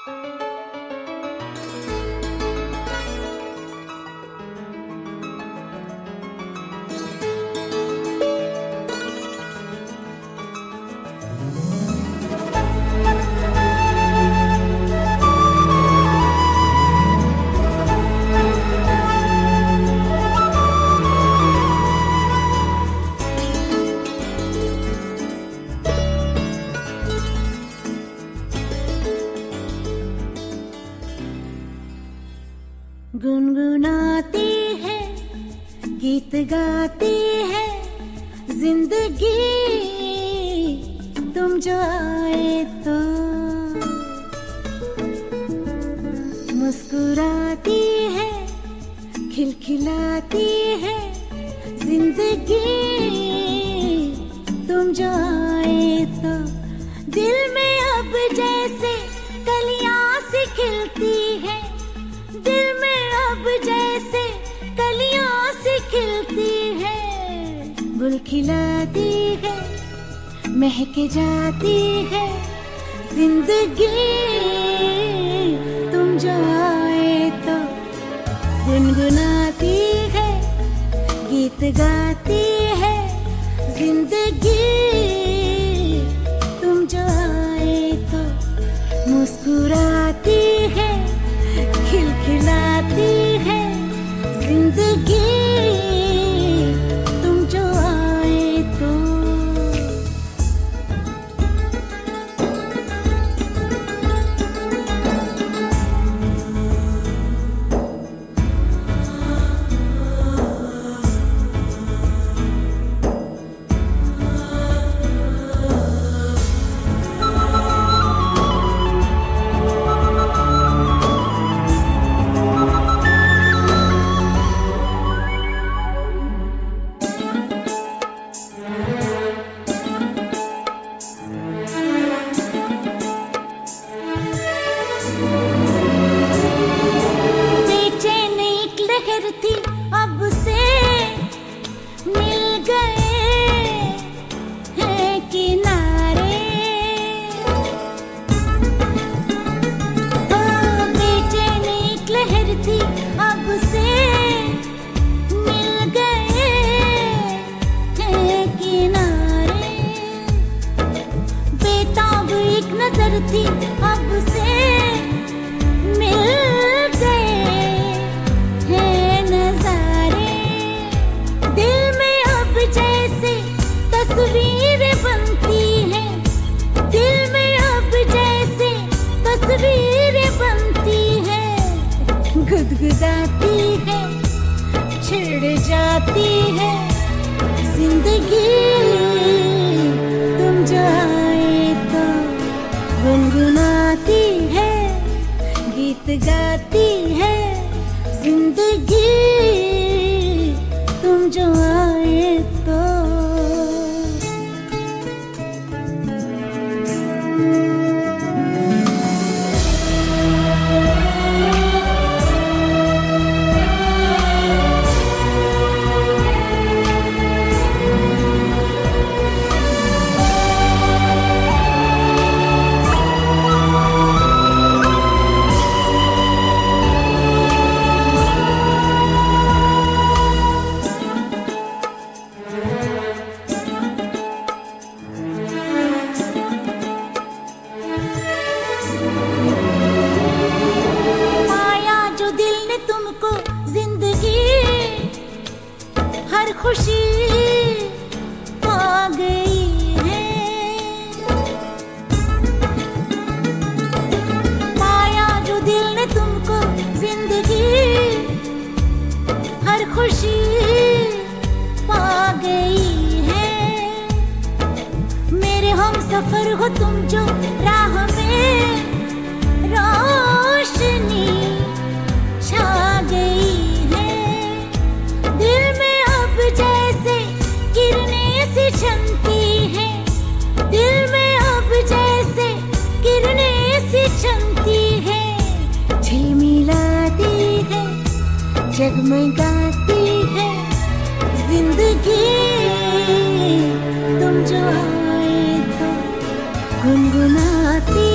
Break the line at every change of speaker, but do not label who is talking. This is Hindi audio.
गुनगुनाती है, गीत गाती है जिंदगी, तुम जो आए तो मुस्कुराती है, खिलखिलाती है जिंदगी, तुम जो आए तो दिल में अब जैसे कलियां सी खिलती है, दिल में अब जैसे कलियां सी खिलती है, गुल खिलाती है, महक जाती है जिंदगी, तुम जो आए तो गुनगुनाती है, गीत गाती है जिंदगी, तुम जो आए तो मुस्कुराती है, खिलखिलाती है जिंदगी, तुम जो आए तो। थी अब से मिल गए हैं किनारे, बेचैन एक लहर थी अब से मिल गए हैं किनारे, बेताब एक नजर थी अब से मिल गए हैं नजारे, दिल में अब जैसे तस्वीरें बनती हैं, दिल में अब जैसे तस्वीरें बनती हैं, गुदगुदाती है, छिड़ जाती है जिंदगी, तुम जो आए तो गुनगुनाती है, गीत गाती है जिंदगी, तुम जो आए तो। तुमको जिंदगी हर खुशी आ गई है, पाया जो दिल ने तुमको जिंदगी हर खुशी पा गई है, मेरे हम सफर हो तुम जो राह में रोशनी छा गई है, दिल में अब जैसे किरणें सी चमकी है, दिल में अब जैसे किरणें सी चमकी है, झिलमिलाती है, जगमगाती है जिंदगी, तुम जो आए तो गुनगुनाती